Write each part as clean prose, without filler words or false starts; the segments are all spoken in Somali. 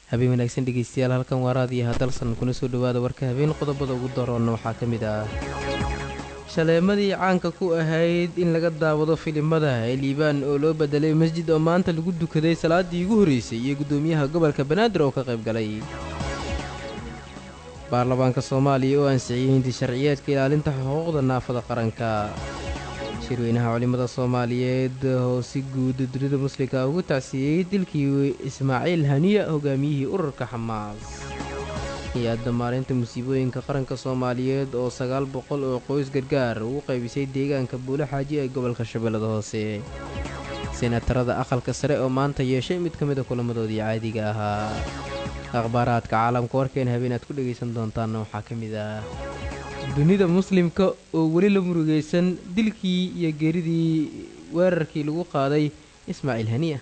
habeen wanaagsan dhegeystayaal halkan waa raadiyaha dalsan kuna soo dhawaada warka habeen qodobada ugu daroonna waxaa ka mid ah shaleemadii caanka ku ahayd in laga daawado filimada ee liibaan oo loo bedelay masjid oo maanta lagu dukaday salaadii ugu horreysay iyo guddoomiyaha gobolka banaadir oo ka qayb galay baarlamaanka soomaaliya oo ansixiyey hinti sharciyeedka ilaalinta xuquuqda naafada qaranka shirweynaha culimmada soomaaliyeed oo si guud dunida muslimka ugu tacsiiyey dilkii ismaaciil haniya hogaamiyihii ururka xamaas hay-adda maalinta musiibooyinka qaranka soomaaliyeed oo 900 oo qoys gargaar ugu qaybisay deegaanka buule xaaji ee gobolka shabeellada hoose senatarada aqalka sare oo maanta yeeshay mid ka mid a kulamadoodii caadiga ahaa akhbaaraadka caalamka warkeen habeen aad ku dhegaysan doontaanna waxaa ka mid ah dunida muslimka oo weli la murugaysan dilkii iyo geeridii weerarkii lagu qaaday ismaaciil haniya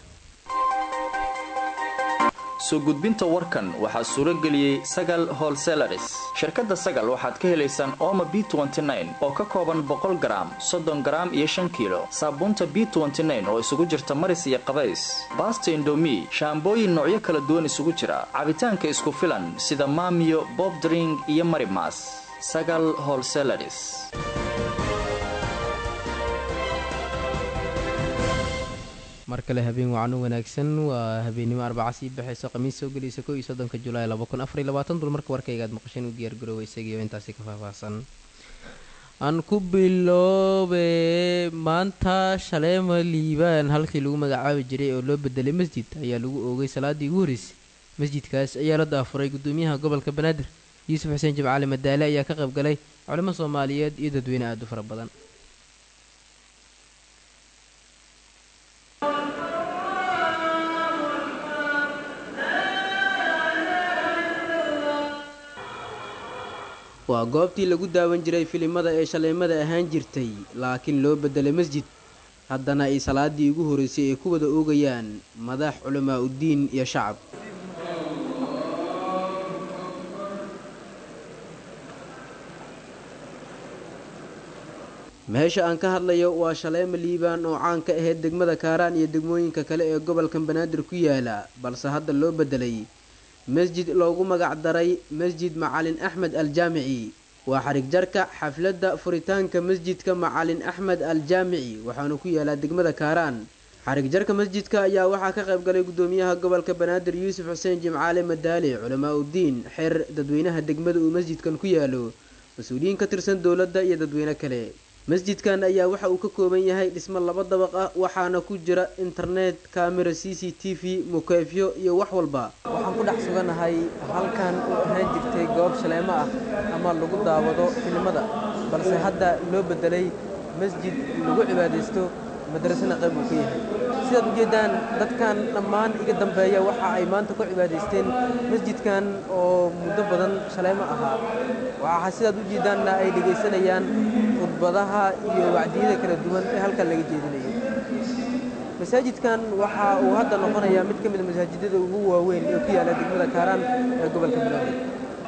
soo gudbinta warkan waxaa suuro geliyey Sagal Wholesalers shirkadda Sagal waxaad ka helaysaan Omo B29 oo ka kooban 100 gram 30 gram iyo 5 kilo saabuunta B29 oo isugu jirta maris iyo qabays baasto indomie shaambooyin noocyo kala duwan isugu jira cabitaanka isku filan sida Maamiyo Bob Drink iyo Marimas Sagal Wholesalers markale habeen wacan wanaagsan waa habeenimo Arbaca sii baxayso Khamiis soo gelaysa 31 Julaay 2024 dulmarka warkayga aad maqasheen u diyaar garoobay isaga intaasi ka faahfaahsan aan ku biloobe maanta shaleema liibaan halkii lagu magacaabi jiray oo loo bedelay masjid ayaa lagu oogay salaadii ugu horeysay masjidkaas ayaa la daafuray guddoomiyaha gobolka banaadir Yuusuf Xuseen Jimcaale Madaale ayaa ka qayb galay culimo Soomaaliyeed iyo dadweyne aad u fara badan waa goobtii lagu daawan jiray filimada ee shaleemada ahaan jirtay laakiin loo bedelay masjid haddana ay salaadii ugu horeysay ay ku wada oogayaan madax culamaa u diin iyo shacab meesha aan ka hadlayo waa shaleema liibaan oo caan ka ahayd degmada Kaaraan iyo degmooyinka kale ee gobolka Banaadir ku yaala balse hadda loo bedelay masjid loogu magac daray Masjid Macalin Axmed Al-Jaamici waa xarig jarka xafladda furitaanka masjidka Macalin Axmed Al-Jaamici waxaana ku yaala degmada Kaaraan xarig jarka masjidka ayaa waxaa ka qayb galay guddoomiyaha gobolka Banaadir Yuusuf Xuseen Jimcaale Madaale culamaa u diin xeer dadweynaha degmada uu masjidkan ku yaalo mas'uuliyiin ka tirsan dawladda iyo dadweyne kale masjidkan ayaa waxa uu ka kooban yahay dhismo 2 dabaq ah waxaana ku jira internet camera CCTV mukeefyo iyo wax walba waxaan ku dhex suganahay halkan oo ahaan jirtay goob shaleemo ah ama lagu daawado filimada balse hadda loo bedelay masjid lagu cibaadeysto madrasana qayb uu ka yahay sidaad ujeedaan dadkan dhammaan iga dambeeya waxa ay maanta ku cibaadaysteen masjidkan oo muddo badan shaleemo ahaa waxa sidaad ujeedaanna ay dhageysanayaan khudbadaha iyo wacdiyada kala duwan ee halkan laga jeedinayo masaajidkan waxa uu hadda noqonayaa mid ka mid ah masaajidada ugu waaweyn ee ku yaala degmada Kaaraan ee gobolka Banaadir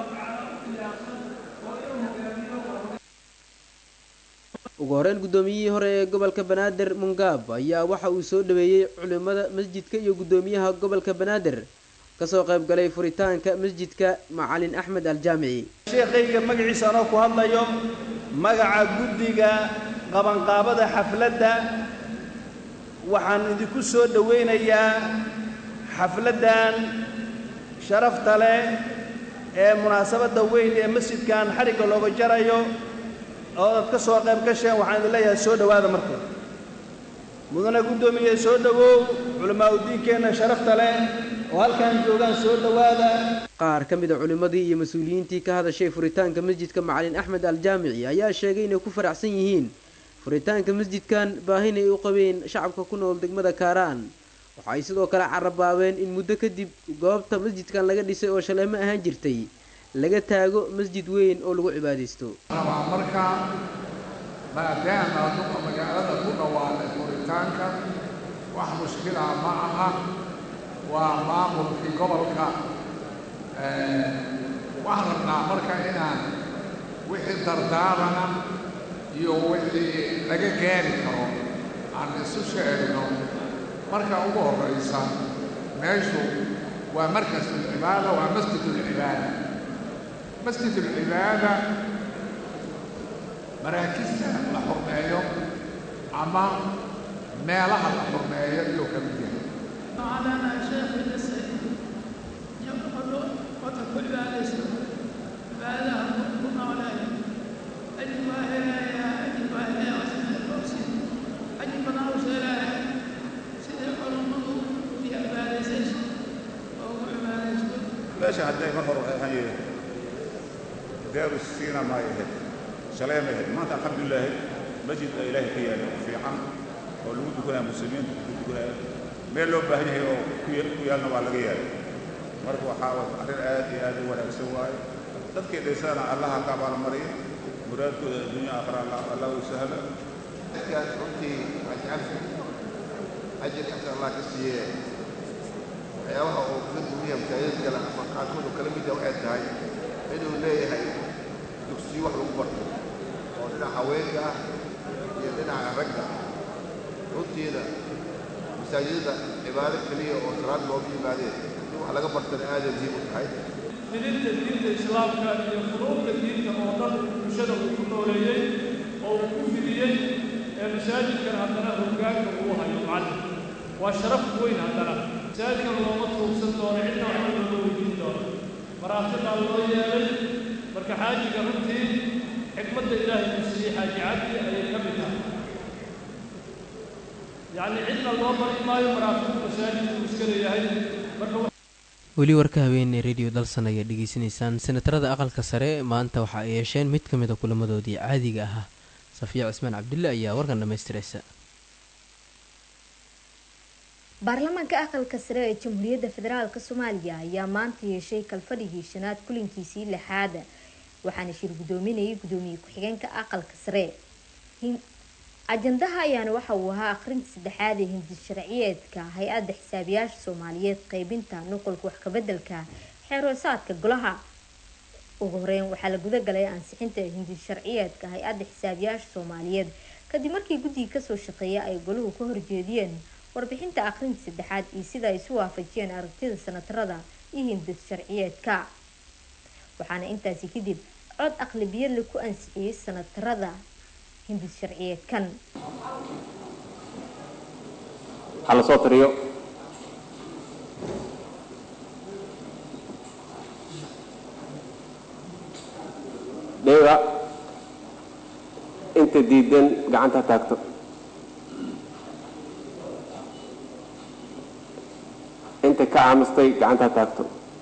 ugu horreyn guddoomiyihii hore ee gobolka Banaadir Mungaab ayaa waxa uu soo dhaweeyay culimada masjidka iyo guddoomiyaha gobolka Banaadir ka soo qayb galay furitaanka masjidka Macalin Axmed Al-Jaamici sheekayga magaciisa anoo ku hadlayo magaca guddiga qabanqaabada xafladda waxaan idinku soo dhaweynayaa xafladdan sharafta leh ee munaasabadda weyn ee masjidkan xarigga looga jarayo oo dad ka soo qayb gasheen waxaan idin leeyahay soo dhawaada marka mudane guddoomiye soo dhawow culamaa u diinkeenna sharafta leh oo halkan joogaan soo dhawaada qaar ka mid ah culimadii iyo mas'uuliyiintii ka hadashay furitaanka masjidka Macalin Axmed Al-Jaamici ayaa sheegay inay ku faraxsan yihiin furitaanka masjidkan baahina ay u qabeen shacabka ku nool degmada Kaaraan waxa ay sidoo kale carabaabeen in muddo kadib goobta masjidkan laga dhisay oo shaleemo ahaan jirtay laga taago masjid weyn oo lagu cibaadeysto marka maadaama dadka magaalada ku dhawaaqay furitaanka wax mushkil ah ma aha waa maamulkii gobolka waxaan rabnaa marka inaan wixii dardaarana iyo wixii laga gaari karo aan isu sheegno marka ugu horreysa meeshu ومركز العبادة ومسجد العبادة. مسجد العبادة مراكزها لحرمية أما مالها لحرمية يوكمية. معنا شيخ السيد يقول وتقول بعد بعد كنا عليه أجب إلى أجب إلى وسيد الكرسي أجب ناوس إلى سيد الحرم في عبادة سيش وهو عبادة ليش هدي مهر هاي دار السينا ما يهد سلام يهد ما الحمد لله مسجد إلهي في عام ولود كنا مسلمين كنا ميلو بهني هو كيالنا ولا غير مركو حاول أخير آدي ولا سواي تذكر لسان الله كابال مريض مراد الدنيا آخر الله يسهل كانت أنتي أجل أحسن الله كسيه waxyaabaha oo dadku muhiimkaayeen kala ama qaarkood oo kala mid ah waxay tahay inuu leeyahay dugsiyo wax lagu barto oo dhinaca haweenka ah iyo dhinaca ragga runtiina masaajidda cibaado keliya oo salaad loogu yimaadeen in wax laga bartana aad muhiim u tahay fidinta diinta islaamka iyo furuuqda diinta oo dhan bulshada uu ku nooleeyey oo uu ku fidiyey ee masaajidkan haddana hoggaanka uu hayo macallin waa sharaf weyn haddana masaajidkan looma tuugsan doono cidna waxba looga weydiin doono maraafiqaa loo yeelay marka xaajiga runtii xikmadda ilaahay uu siiyey xaaji cabdi ayay ka mid tahay yacni cidna loo bari maayo maraafiqu masaajidku uu iska leeyahay marka weli warka habeenee radio dalsan ayaa dhegaysanaysaan senatarada aqalka sare maanta waxa ay yeesheen mid ka mid a kulamadoodii caadiga ahaa safiya cismaan cabdulle ayaa warkan dhammaystiraysa baarlamaanka aqalka sare ee jamhuuriyadda federaalk soomaaliya ayaa maanta yeeshay kalfadhigii shanaad kulankiisii lixaad waxaana shir gudoominayay gudoomiye ku-xigeenka aqalka sare ajandaha ayaana waxa uu ahaa akhrinta saddexaad ee hindi sharciyeedka hay-adda xisaabiyaasha soomaaliyeed qeybinta nuqulka wax kabedelka xeeroosaadka golaha ugu horeyn waxaa la gudagalay ansixinta hindi sharciyeedka hay-adda xisaabiyaasha soomaaliyeed kadib markii guddiga kasoo shaqeeya ay goluhu ka horjeediyeen warbixinta akhrinta saddexaad iyo sida ay isu waafajiyeen aragtida sanatarada iyo hindi sharciyeedka waxaana intaasi kadib cod aqlabiyad la ku ansixiyey sanatarada hindi sharciyeedkan hala soo tiriyo dheega inta diidan gacanta taagto inta ka caamistay gacanta taagto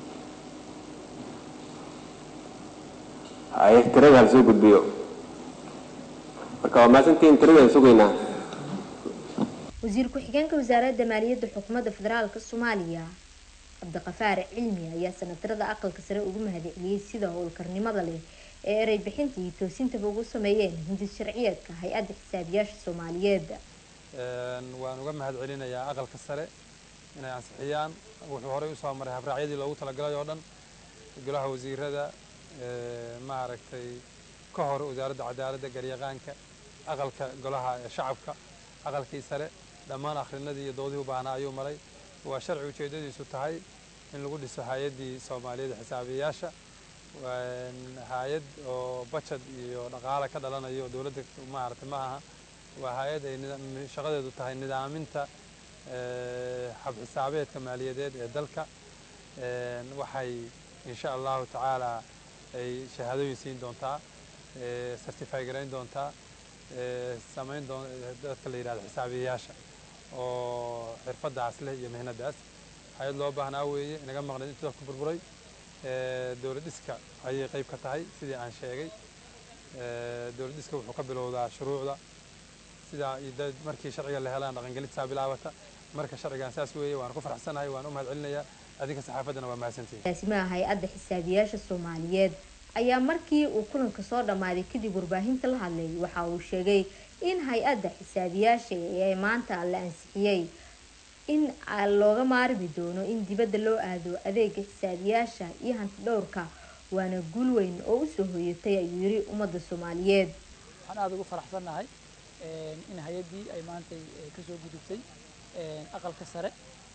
ay tirada hal soo gudbiyo marka waa maasantiin tiradaan sugaynaa wasiir ku-xigeenka wasaaradda maaliyadda xukuumadda federaalk soomaaliya cabdiqafaar cilmi ayaa sanatarada aqalka sare ugu mahadceliyey sida howlkarnimada leh ee erey bixinta iyo toosintaba ugu sameeyeen hindi sharciyeedka hay-adda xisaabiyaasha soomaaliyeed waan uga mahadcelinayaa aqalka sare inay ansixiyaan wuxuu horey usoo maray habraacyadii loogu talagalay oo dhan golaha wasiirada maaragtay ka hor wasaaradda cadaaladda garyaqaanka aqalka golaha shacabka aqalkii sare dhammaan akhrinadii iyo doodihii u baahnaa ayuu maray waa sharci ujeedadiisu tahay in lagu dhiso hay-addii soomaaliyeed xisaabiyaasha hay-ad oo bajad iyo dhaqaale ka dhalanayo dowladda maaragtay ma aha waa hay-ad ay shaqadeedu tahay nidaaminta hab xisaabeedka maaliyadeed ee dalka waxay insha allahu tacaala ay shahaadooyin siin doontaa certify garayn doontaa samayn doon dadka la yidhahdo xisaabiyayaasha oo xirfadaas leh iyo mihnadaas hay-ad loo baahnaa weeye inaga maqnayd intii dalku burburay dowlad dhiska ayay qayb ka tahay sidii aan sheegay dowlad dhiska wuxuu ka bilowdaa shuruucda sidaa markii sharciga la helaan dhaqangelintisaa bilaabata marka sharcigan saas weeye waan ku faraxsanahay waan u mahadcelinayaa adinka saxaafaddana waa mahadsantihiin agaasimaha hay-adda xisaabiyaasha soomaaliyeed ayaa markii uu kulanka soo dhammaaday kadib warbaahinta la hadlay waxa uu sheegay in hay-adda xisaabiyaasha ee maanta la ansixiyey in looga maarmi doono in dibadda loo aado adeega xisaabiyaasha iyo hanti dhowrka waana guul weyn oo usoo hoyatay ayuu yiri ummadda soomaaliyeed waxaan aada ugu faraxsanahay in hay-addii ay maanta kasoo gudubtay aqalka sare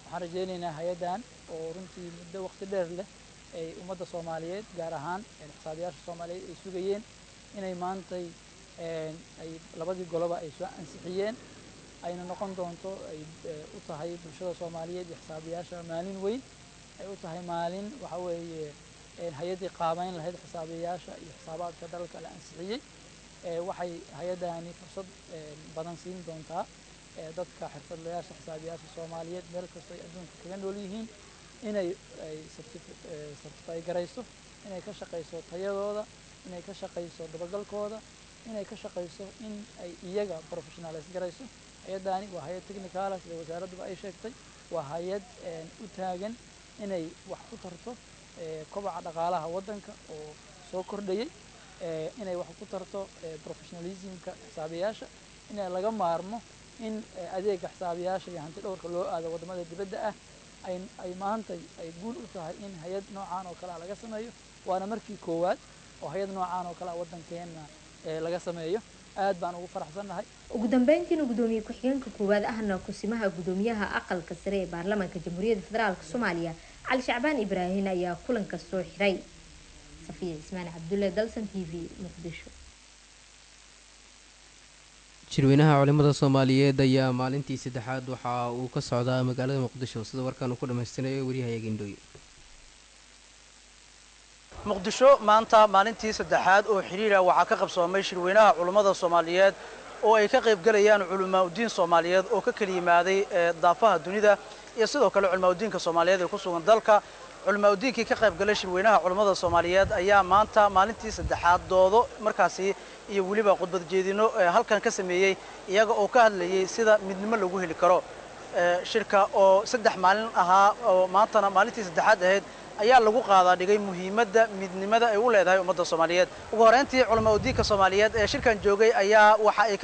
waxaan rajaynaynaa hay-addan oo runtii muddo waqti dheer leh ay ummadda Soomaaliyeed gaar ahaan xisaabiyaasha Soomaaliyeed ay sugayeen inay maantay ay labadii goloba ay soo ansixiyeen ayna noqon doonto ay u tahay bulshada Soomaaliyeed iyo xisaabiyaasha maalin weyn ay u tahay maalin waxa weeye hay-addii qaabayn lahayd xisaabiyaasha iyo xisaabaadka dalka la ansixiyey waxay hay-addani fursad badan siin doontaa dadka xirfadlayaasha xisaabiyaasha Soomaaliyeed meel kasta ay adduunka kaga nool yihiin inay certify garayso inay ka shaqayso tayadooda inay ka shaqayso dabagalkooda inay ka shaqayso in ay iyaga professionalize garayso hay-addani waa hay-ad technical sida wasaaradduba ay sheegtay waa hay-ad u taagan inay wax ku tarto kobaca dhaqaalaha waddanka oo soo kordhayay inay wax ku tarto professionalismka xisaabiyaasha inay laga maarmo in adeega xisaabiyaasha iyo hanti dhowrka loo aado wadamada dibadda ah ay maanta ay guul u tahay in hay-ad noocaan oo kale laga sameeyo waana markii koowaad oo hay-ad noocaan oo kale waddankeena laga sameeyo aad baan ugu faraxsanahay ugu dambeyntiina gudoomiye ku-xigeenka koowaad ahna kusimaha gudoomiyaha aqalka sare ee baarlamaanka jamhuuriyadda federaalka Soomaaliya Cali Shacbaan Ibraahin ayaa kulanka soo xiray Safiya Ismaan Cabdulle Dalsan TV Muqdisho shirweynaha culimada Soomaaliyeed ayaa maalintii saddexaad waxa uu ka socdaa magaalada Muqdisho sida warkaan ku dhameystinayo wariyaha Gendooy muqdisho maanta maalintii saddexaad oo xiriir ah waxa ka qabsoomay shirweynaha culimada Soomaaliyeed oo ay ka qayb galayaan culamaa u diin Soomaaliyeed oo ka kala yimaaday daafaha dunida iyo sidoo kale culamaa u diinka Soomaaliyeed ee ku sugan dalka culamaa u diinkii ka qayb galay shirweynaha culimada Soomaaliyeed ayaa maanta maalintii saddexaad doodo markaasi iyo waliba khudbad jeedino halkan ka sameeyay iyaga oo ka hadlayay sida midnimo lagu heli karo shirka oo saddex maalin ahaa oo maantana maalintii saddexaad ahayd ayaa lagu qaadaa dhigay muhiimadda midnimada ay u leedahay ummadda Soomaaliyeed ugu horeyntii culamaa u diinka Soomaaliyeed ee shirkan joogay ayaa waxa ay ka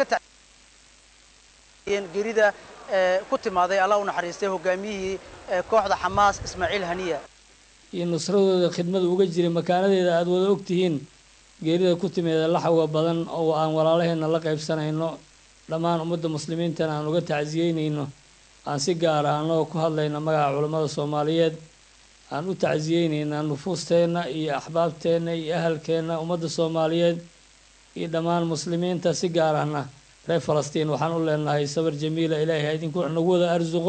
taciyeen geerida ku timaaday Allah u naxariistay hogaamiyihii kooxda Xamaas Ismaaciil Haniya iyo nusradooda khidmada uga jiray makaanadeeda aad wada ogtihiin geerida ku timaada laxawga badan oo aan walaalaheena la qaybsanayno dhammaan ummadda muslimiintana aan uga tacsiyeynayno aan si gaar ah anagoo ku hadlayna magaca culimada Soomaaliyeed aan u tacsiyeynayna nufuusteena iyo axbaabteena iyo ahalkeena ummadda Soomaaliyeed iyo dhammaan muslimiinta si gaar ahna reer Falastiin waxaan u leenahay sabar jamiila Ilaahay idinku nagu wada arzuqo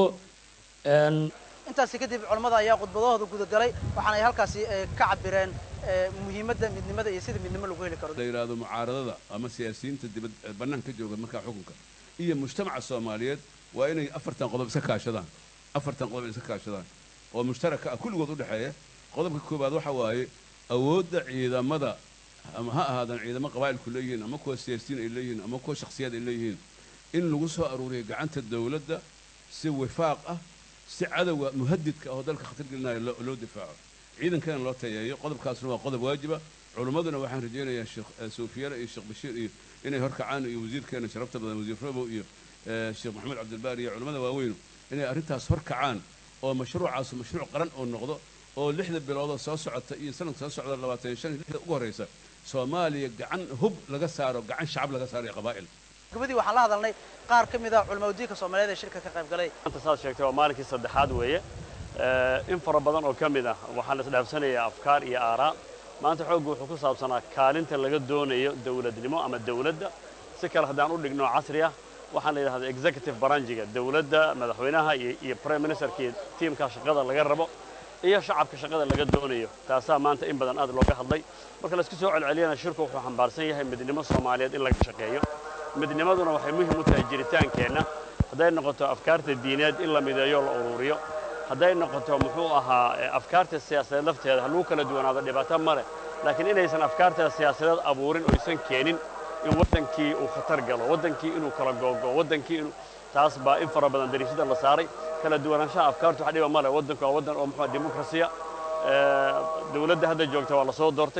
intaas kadib culimada ayaa khudbadooda guda galay waxaana ay halkaasi ka cabireen muhiimadda midnimada iyo sida midnimo lagu heli karo dayraado mucaaradada ama siyaasiyiinta dibad banaanka jooga marka xukunka iyo mujtamaca Soomaaliyeed waa inay afartan qodob iska kaashadaan oo mushtaraka kulligood u dhaxeeya qodobka koobaad waxa waaye awoodda ciidamada ama ha ahaadan ciidamo qabaa'ilku leeyihiin ama kuwa siyaasiyiin ay leeyihiin ama kuwa shakhsiyaad ay leeyihiin in lagu soo aruuriyo gacanta dawladda si wifaaq ah si cadawga muhaddidka oo dalka khatar gelinayo loo difaaco ciidankana loo tayeeyo qodobkaasna waa qodob waajiba culimaduna waxaan rajaynayaa sheekh Suufiyana iyo sheekh Bashiir iyo inay horkacaan iyo wasiirkeena sharafta badan wasiir Robo iyo sheekh Maxamed Cabdilbaari iyo culimada waaweyn inay arrintaas horkacaan oo mashruucaas mashruuc qaran oo noqdo oo 6 bilood soo socota iyo sanadka soo socda 25 ugu horeysa Soomaaliya gacan hub laga saaro gacan shacab laga saaro qabaa'il gabadii waxaan la hadalnay qaar ka mid ah culamaa u diinka Soomaaliyeed ee shirka ka qayb galay inta saad sheegtay waa maalinkii saddexaad weeye in fara badan oo ka mid ah waxaan is dhaafsanayaa afkaar iyo aaraa maanta xooggu wuxuu ku saabsanaa kaalinta laga doonayo dawladnimo ama dawladda si kale haddaan u dhigno casri ah waxaan la yidhahdaa executive branchiga dawladda madaxweynaha iyo prime ministerkii tiimka shaqada laga rabo iyo shacabka shaqada laga doonayo taasaa maanta in badan aad looga hadlay marka la isku soo celceliyana shirku wuxuu xambaarsan yahay midnimo Soomaaliyeed in laga shaqeeyo midnimaduna waxay muhiim u tahay jiritaankeenna hadday noqoto afkaarta diineed in la mideeyo la ururiyo hadday noqoto muxuu ahaa afkaarta siyaasadeed lafteeda ha lagu kala duwanaado dhibaato male laakiin inaysan afkaarta siyaasadeed abuurin oo aysan keenin in wadankii uu khatar galo wadankii inuu kala googo wadankii inuu taas baa in fara badan dariishada la saaray kala duwanaanshaha afkaartu wax dhiba male wadanku waa wadan oo muxuu dimuqraasiya dawladda hadda joogta waa la soo doortay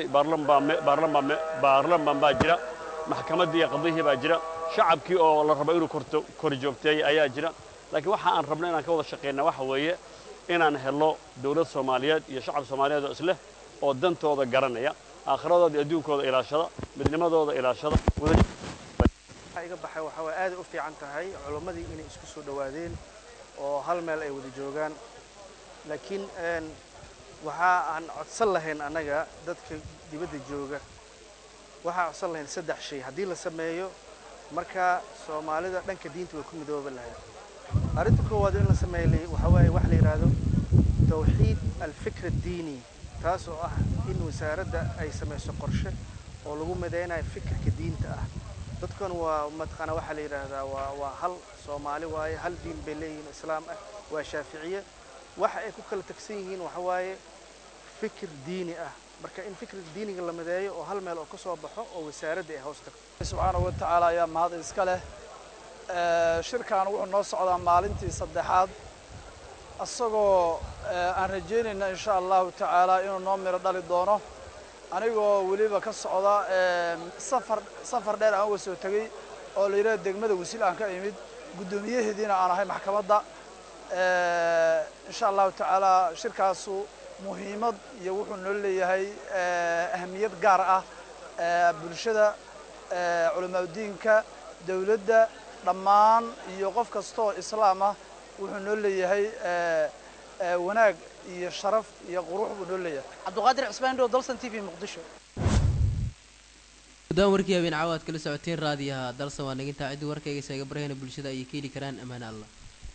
baarlamaan baa jira maxkamadii qadihii baa jira shacabkii oo la rabo inuu kor joogteey ayaa jira laakiin waxa aan rabno inaan ka wada shaqeynaa waxa weeye inaan helo dawlad Soomaaliyeed iyo shacab Soomaaliyeed oo isla oo dantooda garanaya aakhiradooda iyo adduunkooda ilaashada midnimadooda ilaashada iga baxay waxa way aad u fiican tahay culimadii inay isku soo dhawaadeen oo hal meel ay wada joogaan laakiin waxa aan codsan lahayn anaga dadka dibadda jooga waxa codsan lahayn saddex shay haddii la sameeyo marka Soomaalida dhanka diinta way ku midooba lahayd arrinta koowaad in la sameeyo waxa waaye wax la yiraahdo tawxiid al-fikr ad-diini taas oo ah in wasaaradda ay samayso qorshe oo lagu mideynayo fikirka diinta ah dadkan waa matqana waxa la yiraahdaa waa hal Soomaali waaye hal diin bay leeyihiin islaam ah waa Shaaficiye waxa ay ku kala tagsan yihiin waxa waaye fikir diini ah marka in fikir diiniga la mideeyo oo hal meel oo ka soo baxo oo wasaaradda ay hoos tagto subhanahu wa ta'ala ayaa mahad iska leh shirkan wuxuu noo socdaa maalintii saddexaad asagoo aan rajeynayna insha Allah ta'ala inuu noo miro dhali doono anigoo waliba ka socda safar dheer aan uga soo tagay oo la yiraahdo degmada Wasiil aan ka imid gudoomiyaheedina aan ahay maxkamadda insha Allah ta'ala shirkaasu muhiimad iyo wuxuu noo leeyahay ahamiyad gaar ah bulshada culimada diinka dawladda dhammaan iyo qof kasta oo islaam ah wuxuu noo leeyahay wanaag iyo sharaf iyo qurux buu noo leeyahay Cabduqaadir Cismaan oo Dalsan TV Muqdisho guddaan warkii habeen caawaad kala socoteen raadiyaha Dalsan waa naginta cid warkayga isaga barahayna bulshada ay ka heli karaan amaan Allah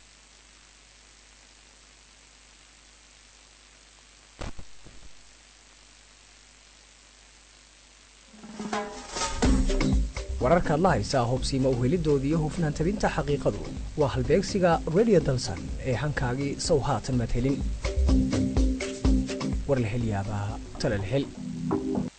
wararka la haysa hubsiima u helidoodii iyo hufnaan tabinta xaqiiqadu waa halbeegsiga Radio Dalsan ee hankaagii sow haatan mad helin war la hel yaabaa tala la hel